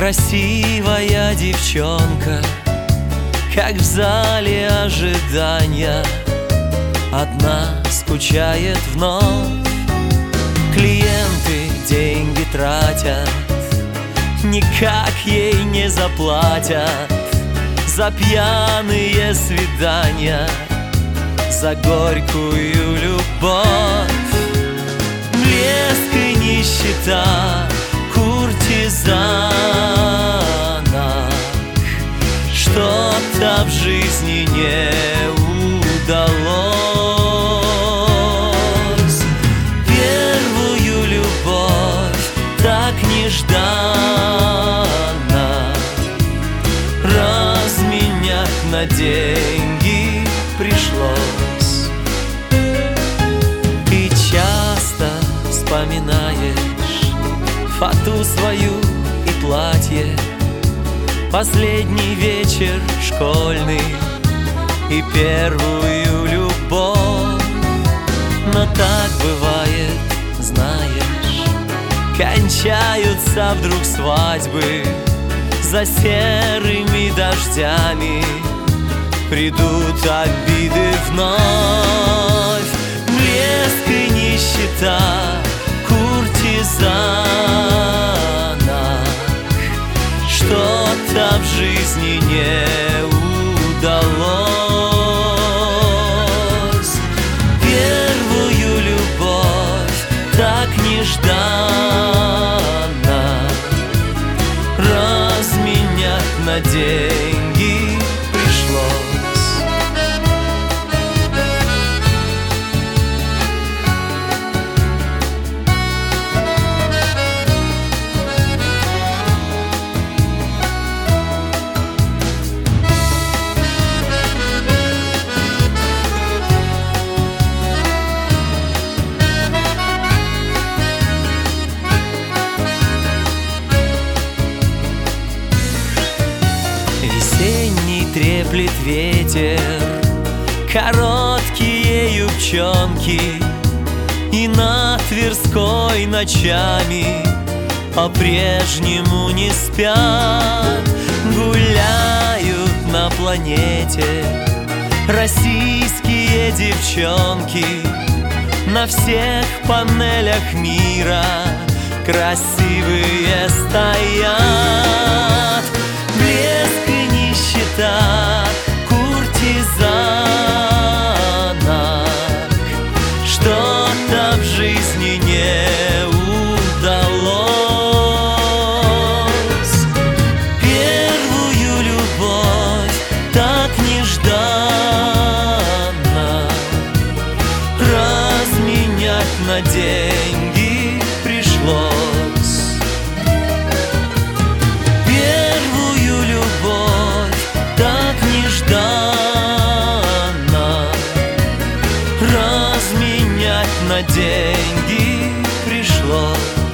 Красивая девчонка, как в зале ожидания, одна скучает вновь. Клиенты деньги тратят, никак ей не заплатят за пьяные свидания, за горькую любовь. Блеск и нищета, куртизанок, что-то в жизни не удалось. Первую любовь так нежданно разменять на деньги пришлось. Ты часто вспоминаешь фату свою и платье, последний вечер школьный и первую любовь. Но так бывает, знаешь, кончаются вдруг свадьбы, за серыми дождями придут обиды вновь. Блеск и нищета, куртизанок, что-то в жизни не удалось. Первую любовь так нежданно разменять на деньги пришлось. Весенний треплет ветер короткие юбчонки, и на Тверской ночами по-прежнему не спят. Гуляют на планете российские девчонки, на всех панелях мира красивые стоят. Блеск и нищета, куртизанок, что-то в жизни не удалось. Первую любовь так нежданно разменять на деньги пришлось. Первую любовь так нежданно разменять на деньги пришлось.